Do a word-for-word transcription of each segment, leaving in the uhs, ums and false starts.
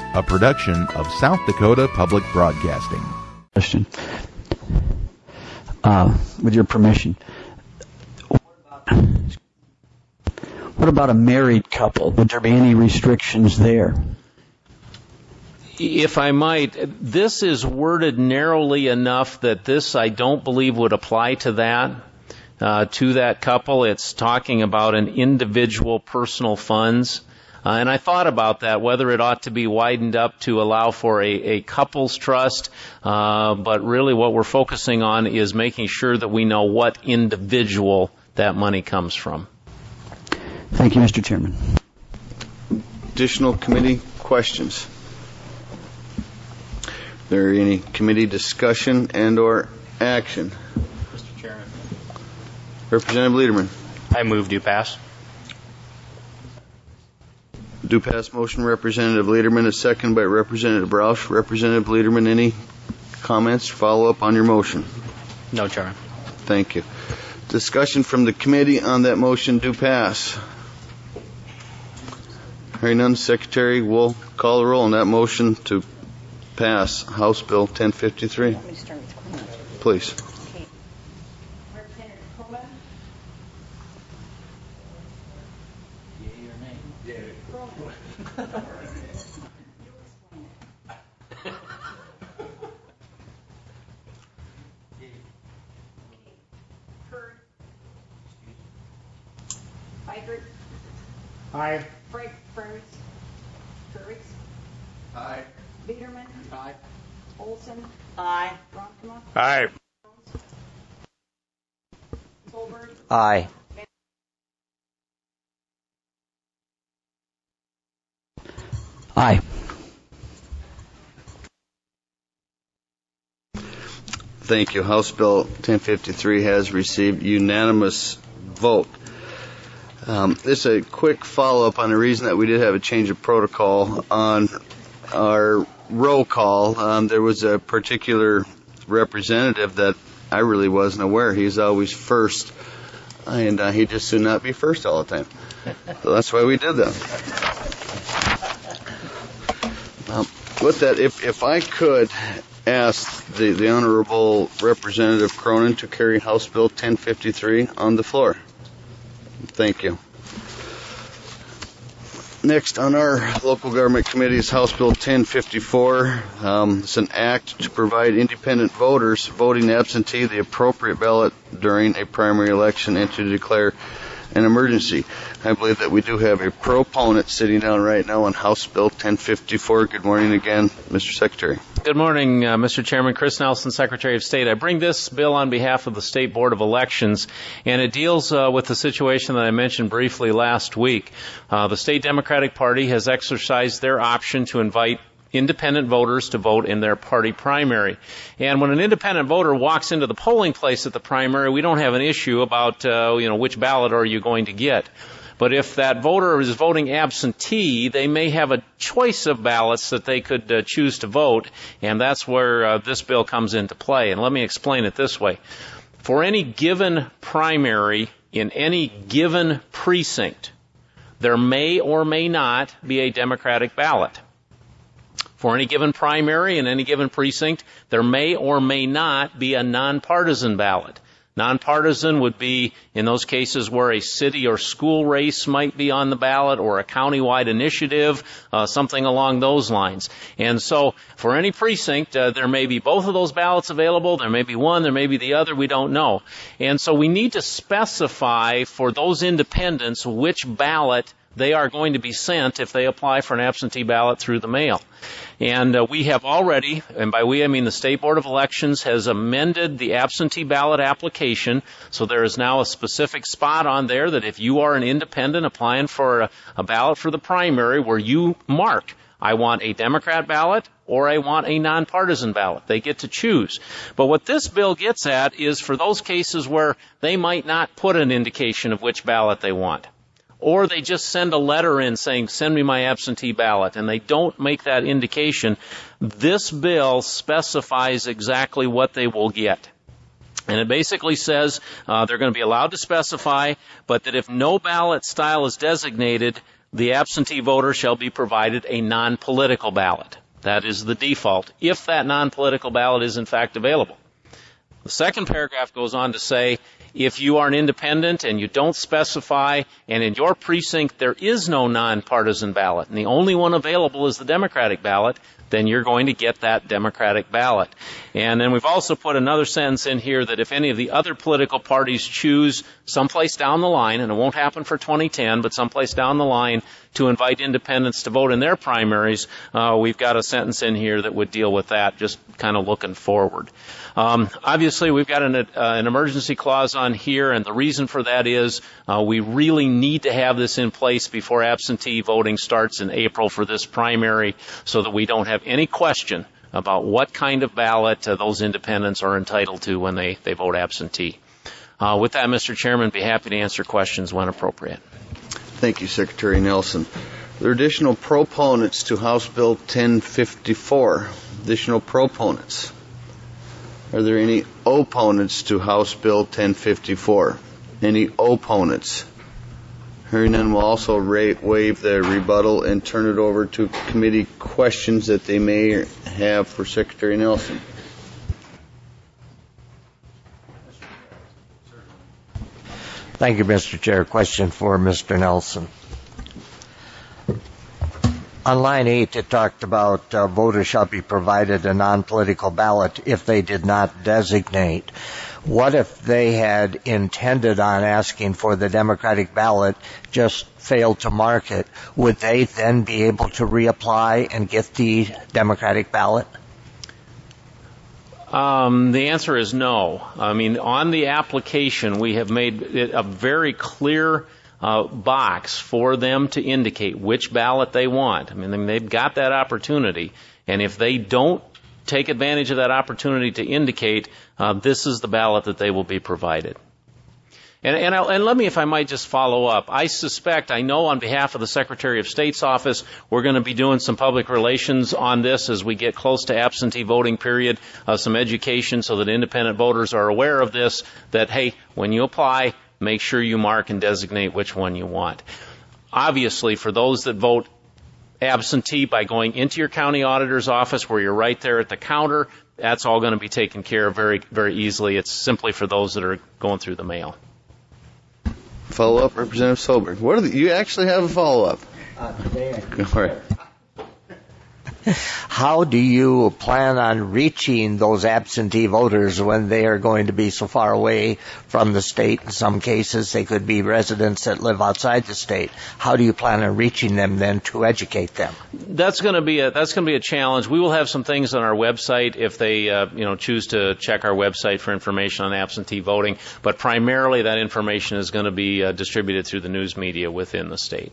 a production of South Dakota Public Broadcasting. Question. Uh, with your permission. What about a married couple? Would there be any restrictions there? If I might, this is worded narrowly enough that this, I don't believe, would apply to that, uh, to that couple. It's talking about an individual personal funds. Uh, and I thought about that, whether it ought to be widened up to allow for a, a couples trust. Uh, but really what we're focusing on is making sure that we know what individual that money comes from. Thank you, Mister Chairman. Additional committee questions? There any committee discussion and or action? Mister Chairman. Representative Lederman. I move do pass. Do pass motion, Representative Lederman, a second by Representative Roush. Representative Lederman, any comments, follow up on your motion? No, Chairman. Thank you. Discussion from the committee on that motion, do pass. Hearing none, Secretary will call the roll on that motion to pass House Bill ten fifty-three. Please. Okay. Representative Coleman? Yea or nay? Yea. Coleman. You explain it. Hurd. Weigert. Aye. Frank Burns. Kurtz. Aye. Biederman. Aye. Olson. Aye. Ronkema. Aye. Solberg. Aye. Aye. Thank you. House Bill ten fifty-three has received unanimous vote. Um, this is a quick follow-up on the reason that we did have a change of protocol on our roll call. Um, there was a particular representative that I really wasn't aware. He's always first, and uh, he just should not be first all the time. So that's why we did that. Um, with that, if, if I could ask the, the Honorable Representative Cronin to carry House Bill ten fifty-three on the floor. Thank you. Next on our local government committee is House Bill ten fifty-four. Um, it's an act to provide independent voters voting absentee the appropriate ballot during a primary election and to declare an emergency. I believe that we do have a proponent sitting down right now on House Bill ten fifty-four. Good morning again, Mister Secretary. Good morning, uh, Mister Chairman. Chris Nelson, Secretary of State. I bring this bill on behalf of the State Board of Elections, and it deals uh, with the situation that I mentioned briefly last week. Uh, the State Democratic Party has exercised their option to invite independent voters to vote in their party primary. And when an independent voter walks into the polling place at the primary, we don't have an issue about, uh, you know, which ballot are you going to get. But if that voter is voting absentee, they may have a choice of ballots that they could uh, choose to vote, and that's where uh, this bill comes into play. And let me explain it this way. For any given primary in any given precinct, there may or may not be a Democratic ballot. For any given primary in any given precinct, there may or may not be a nonpartisan ballot. Nonpartisan would be in those cases where a city or school race might be on the ballot or a countywide initiative, uh, something along those lines. And so for any precinct, uh, there may be both of those ballots available. There may be one, there may be the other. We don't know. And so we need to specify for those independents which ballot they are going to be sent if they apply for an absentee ballot through the mail. And uh, we have already, and by we I mean the State Board of Elections, has amended the absentee ballot application, so there is now a specific spot on there that if you are an independent applying for a, a ballot for the primary where you mark, I want a Democrat ballot or I want a nonpartisan ballot. They get to choose. But what this bill gets at is for those cases where they might not put an indication of which ballot they want. Or they just send a letter in saying, send me my absentee ballot, and they don't make that indication. This bill specifies exactly what they will get. And it basically says uh, they're going to be allowed to specify, but that if no ballot style is designated, the absentee voter shall be provided a non-political ballot. That is the default, if that non-political ballot is in fact available. The second paragraph goes on to say, if you are an independent and you don't specify, and in your precinct there is no nonpartisan ballot, and the only one available is the Democratic ballot, then you're going to get that Democratic ballot. And then we've also put another sentence in here that if any of the other political parties choose someplace down the line, and it won't happen for twenty ten, but someplace down the line to invite independents to vote in their primaries, uh, we've got a sentence in here that would deal with that, just kind of looking forward. Um, obviously, we've got an, uh, an emergency clause on here, and the reason for that is uh, we really need to have this in place before absentee voting starts in April for this primary, so that we don't have any question about what kind of ballot uh, those independents are entitled to when they, they vote absentee. Uh, with that, Mister Chairman, I'd be happy to answer questions when appropriate. Thank you, Secretary Nelson. There are additional proponents to House Bill ten fifty-four. Additional proponents. Are there any opponents to House Bill ten fifty-four? Any opponents? Hearing none, we'll also ra- waive the rebuttal and turn it over to committee questions that they may have for Secretary Nelson. Thank you, Mister Chair. Question for Mister Nelson. On line eight, it talked about uh, voters shall be provided a non-political ballot if they did not designate. What if they had intended on asking for the Democratic ballot, just failed to mark it? Would they then be able to reapply and get the Democratic ballot? Um, the answer is no. I mean, on the application, we have made it a very clear uh, box for them to indicate which ballot they want. I mean, they've got that opportunity, and if they don't take advantage of that opportunity to indicate, uh, this is the ballot that they will be provided. And, and, I, and let me, if I might, just follow up. I suspect, I know on behalf of the Secretary of State's office, we're going to be doing some public relations on this as we get close to absentee voting period, uh, some education so that independent voters are aware of this, that, hey, when you apply, make sure you mark and designate which one you want. Obviously, for those that vote absentee by going into your county auditor's office where you're right there at the counter, that's all going to be taken care of very, very easily. It's simply for those that are going through the mail. Follow-up, Representative Solberg. What are the, you actually have a follow-up? Uh, today I Go for it. How do you plan on reaching those absentee voters when they are going to be so far away from the state? In some cases, they could be residents that live outside the state. How do you plan on reaching them then to educate them? That's going to be a that's going to be a challenge. We will have some things on our website if they uh, you know choose to check our website for information on absentee voting. But primarily, that information is going to be uh, distributed through the news media within the state.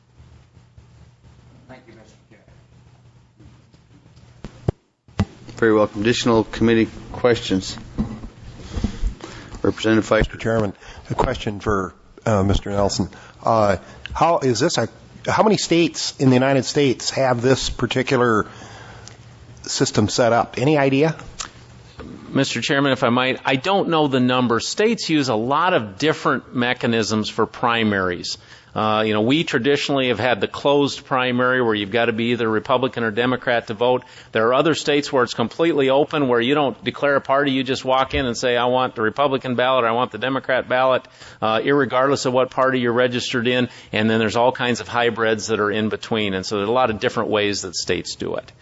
Very welcome. Additional committee questions? Representative Feist. Mister Chairman, a question for uh, Mister Nelson. Uh, how is this a, how many states in the United States have this particular system set up? Any idea? Mister Chairman, if I might, I don't know the number. States use a lot of different mechanisms for primaries. Uh, you know, we traditionally have had the closed primary where you've got to be either Republican or Democrat to vote. There are other states where it's completely open, where you don't declare a party. You just walk in and say, I want the Republican ballot, or I want the Democrat ballot, uh, irregardless of what party you're registered in. And then there's all kinds of hybrids that are in between. And so there's a lot of different ways that states do it.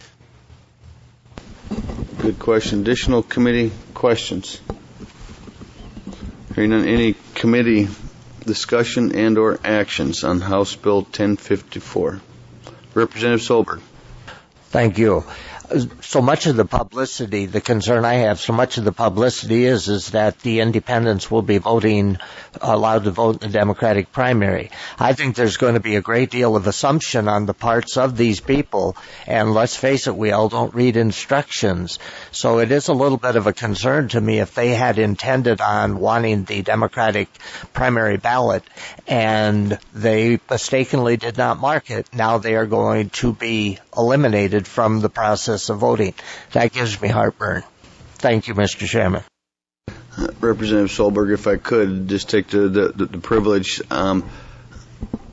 Good question. Additional committee questions? Hearing none, any committee discussion and or actions on House Bill ten fifty-four? Representative Solberg. Thank you. So much of the publicity, the concern I have, so much of the publicity is is that the independents will be voting, allowed to vote in the Democratic primary. I think there's going to be a great deal of assumption on the parts of these people, and let's face it, we all don't read instructions. So it is a little bit of a concern to me if they had intended on wanting the Democratic primary ballot and they mistakenly did not mark it. Now they are going to be eliminated from the process of voting. That gives me heartburn. Thank you, Mister Chairman. Uh, Representative Solberg, if I could just take the, the, the privilege, um,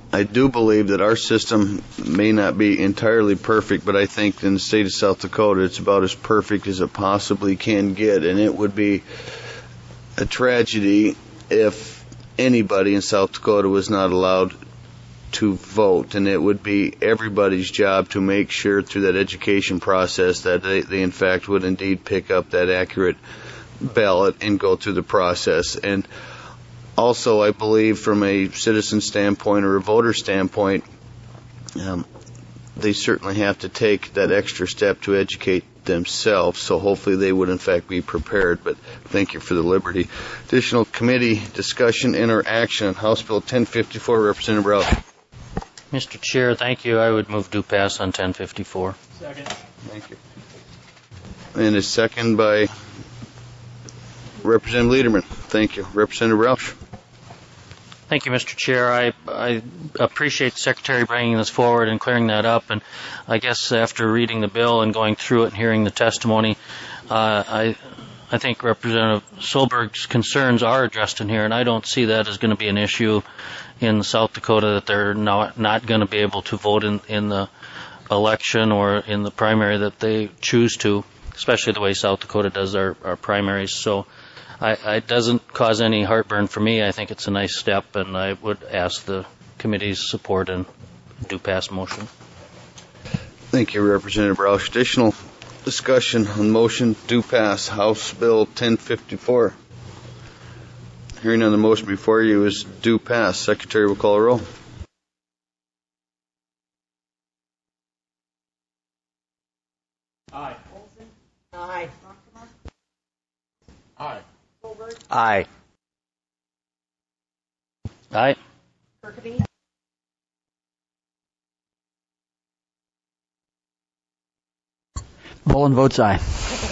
I do believe that our system may not be entirely perfect, but I think in the state of South Dakota it's about as perfect as it possibly can get, and it would be a tragedy if anybody in South Dakota was not allowed to vote, and it would be everybody's job to make sure through that education process that they, they in fact would indeed pick up that accurate ballot and go through the process. And also, I believe from a citizen standpoint or a voter standpoint, um, they certainly have to take that extra step to educate themselves, so hopefully they would in fact be prepared. But thank you for the liberty. Additional committee discussion and or action on House Bill ten fifty-four. Representative Roush. Mister Chair, thank you. I would move to pass on ten fifty-four. Second. Thank you. And a second by Representative Lederman. Thank you. Representative Roush. Thank you, Mister Chair. I, I appreciate the Secretary bringing this forward and clearing that up. And I guess after reading the bill and going through it and hearing the testimony, uh, I I think Representative Solberg's concerns are addressed in here, and I don't see that as going to be an issue in South Dakota, that they're not, not going to be able to vote in, in the election or in the primary that they choose to, especially the way South Dakota does our, our primaries. So I, I, it doesn't cause any heartburn for me. I think it's a nice step, and I would ask the committee's support and do pass motion. Thank you, Representative Roush. Additional discussion on motion do pass House Bill ten fifty-four. Hearing on the motion before you is do pass. Secretary will call a roll. Aye. Olson. Aye. Rockmer. Aye. Goldberg. Aye. Aye. Kirkeby. Bolin votes aye.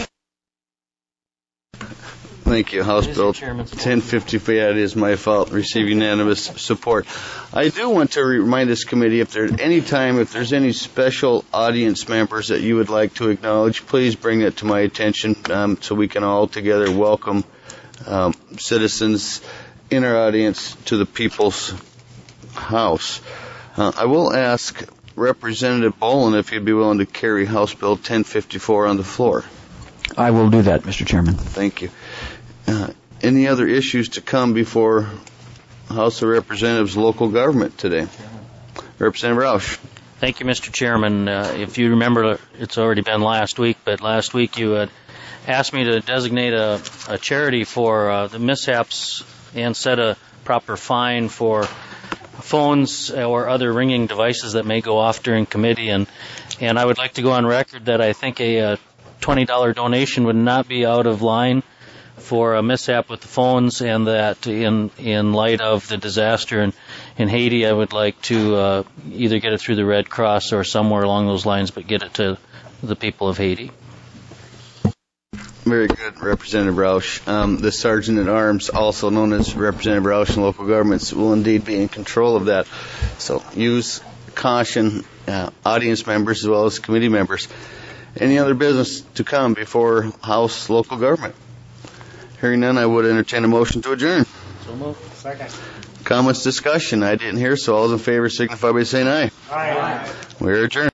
Thank you. House Bill Chairman. ten fifty-four. Yeah, it is my fault. Receive unanimous support. I do want to remind this committee, if there's any time, if there's any special audience members that you would like to acknowledge, please bring it to my attention um, so we can all together welcome um, citizens in our audience to the People's House. Uh, I will ask Representative Bolin if he'd be willing to carry House Bill ten fifty-four on the floor. I will do that, Mister Chairman. Thank you. Uh, any other issues to come before House of Representatives local government today? Representative Roush. Thank you, Mister Chairman. Uh, if you remember, it's already been last week, but last week you had asked me to designate a, a charity for uh, the mishaps and set a proper fine for phones or other ringing devices that may go off during committee. And, and I would like to go on record that I think a, a twenty dollars donation would not be out of line for a mishap with the phones, and that in in light of the disaster in, in Haiti, I would like to uh, either get it through the Red Cross or somewhere along those lines, but get it to the people of Haiti. Very good, Representative Roush. Um, the Sergeant at Arms, also known as Representative Roush in local governments, will indeed be in control of that. So use caution, uh, audience members as well as committee members. Any other business to come before House local government? Hearing none, I would entertain a motion to adjourn. So moved. Second. Comments, discussion? I didn't hear, so all those in favor signify by saying aye. Aye. We're adjourned.